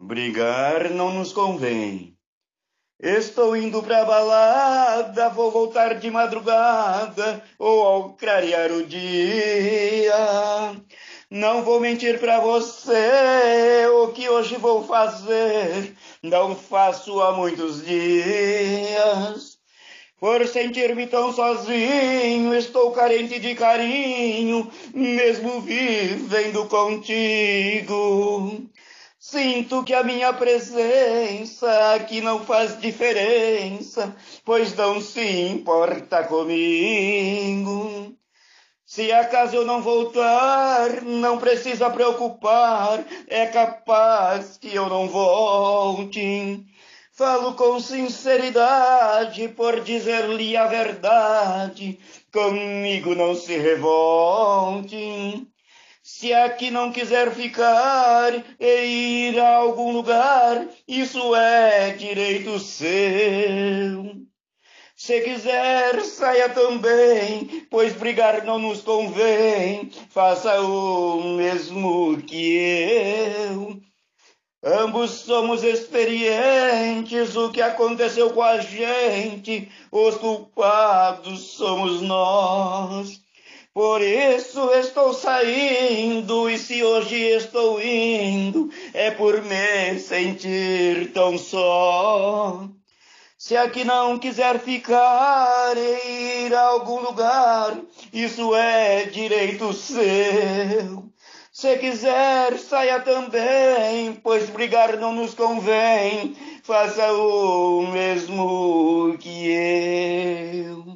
Brigar não nos convém. Estou indo pra balada, vou voltar de madrugada ou ao clarear o dia. Não vou mentir pra você, o que hoje vou fazer, não faço há muitos dias. Por sentir-me tão sozinho, estou carente de carinho, mesmo vivendo contigo. Sinto que a minha presença aqui não faz diferença, pois não se importa comigo. Se acaso eu não voltar, não precisa preocupar, é capaz que eu não volte. Falo com sinceridade, por dizer-lhe a verdade, comigo não se revolte. Se aqui não quiser ficar e ir a algum lugar, isso é direito seu. Se quiser, saia também, pois brigar não nos convém, faça o mesmo que eu. Ambos somos experientes, o que aconteceu com a gente, os culpados somos nós. Por isso estou saindo, e se hoje estou indo, é por me sentir tão só. Se aqui não quiser ficar e ir a algum lugar, isso é direito seu. Se quiser, saia também, pois brigar não nos convém, faça o mesmo que eu.